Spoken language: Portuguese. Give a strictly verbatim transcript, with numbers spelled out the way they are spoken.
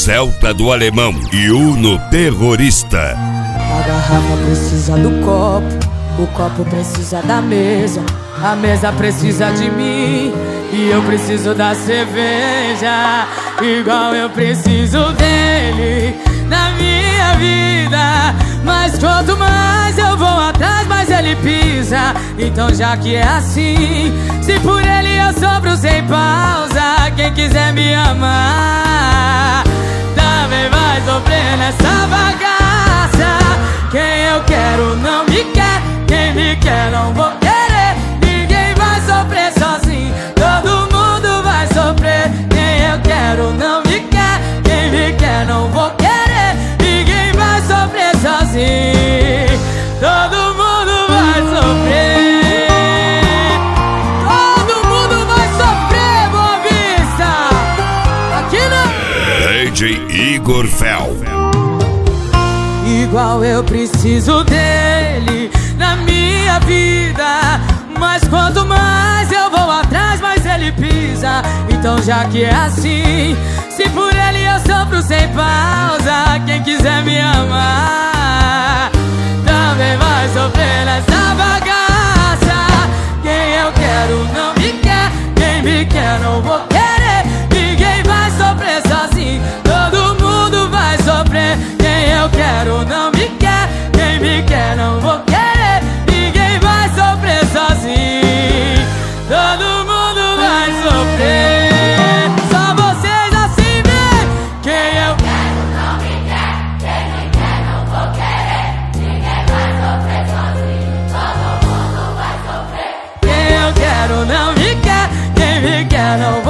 Celta do Alemão e Uno Terrorista. A garrafa precisa do copo, o copo precisa da mesa, a mesa precisa de mim e eu preciso da cerveja, igual eu preciso dele na minha vida. Mas quanto mais eu vou atrás, mais ele pisa. Então já que é assim, se por ele eu sofro sem pausa, quem quiser me amar também vai sofrer nessa bagaça. Quem eu quero não me quer, quem me quer não vou querer. Ninguém vai sofrer sozinho, todo mundo vai sofrer. Quem eu quero não me quer, quem me quer não vou querer. Ninguém vai sofrer sozinho, todo mundo vai sofrer. Todo mundo vai sofrer, Boa Vista. Aqui não. D J Igor Fel. Igual eu preciso dele na minha vida, mas quanto mais eu vou atrás, mais ele pisa. Então já que é assim, se por ele eu sofro sem pausa, quem quiser me amar também vai sofrer nessa bagaça. Quem eu quero não me quer, quem me quer não vou querer. Ninguém vai sofrer sozinho, todo mundo vai sofrer. Quem eu quero não me quer, quem me quer não vou querer. Ninguém vai sofrer sozinho, todo mundo vai sofrer. Só vocês assim vê. Quem eu quero não me quer, quem me quer não vou querer. Ninguém vai sofrer sozinho, todo mundo vai sofrer. Quem eu quero não me quer, quem me quer não